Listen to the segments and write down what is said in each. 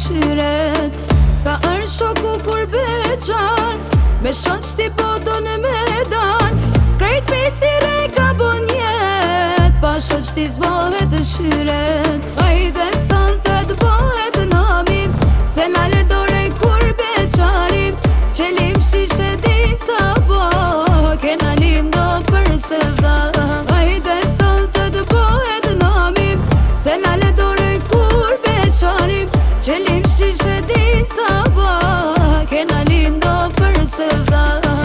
dëshiret. Ka ërë shoku kur beqar, me shoq t'i po do në medan. Krejt me thire ka bon jet, pa shoq t'i zbohet dëshiret. Hajde sante t'bohet nami, se nale dore kur beqarim. Qelim shishe di sa bo, kena lindo për sevda. Hajde sante t'bohet nami, se nale dore kur beqarim. Qelim shishe di sa bo, kena lindo për sevda.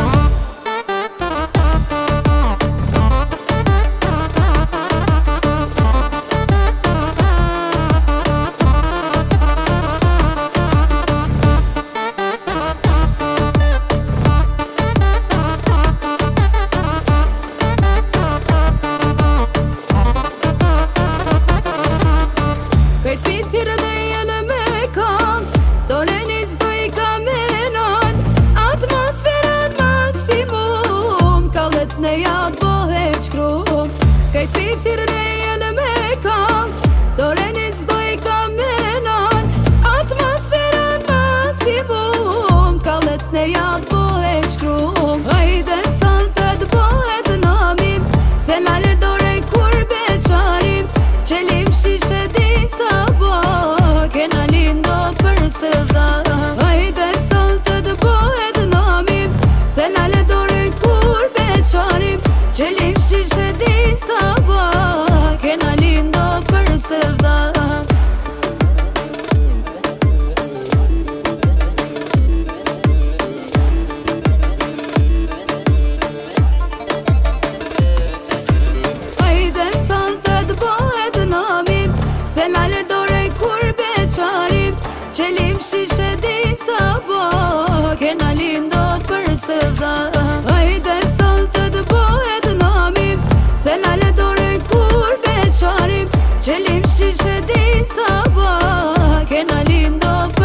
Në jatë bohet shkru, krejt pithirën e jenë me kam, dore një qdo i kamenan. Atmosferën maksimum, kallet në jatë bohet shkru. Hajde sante t'bohet namim, se nale dore kur beqarim. Qelim shishe di sa bo, kena lindo për sevda. Hajde sante t'bohet namim, se nale dore kur beqarim. Qelim shishe di sa bo, kena lindo për sevda. Hajde sante t'bohet namim, se nale dore kur beqarim. Qelim shishe di sa bo, kena lindo për sevda. Hajde sante t'bohet namim, se nale dore kur beqarim. Qelim shishe di sa bo, kena lindo për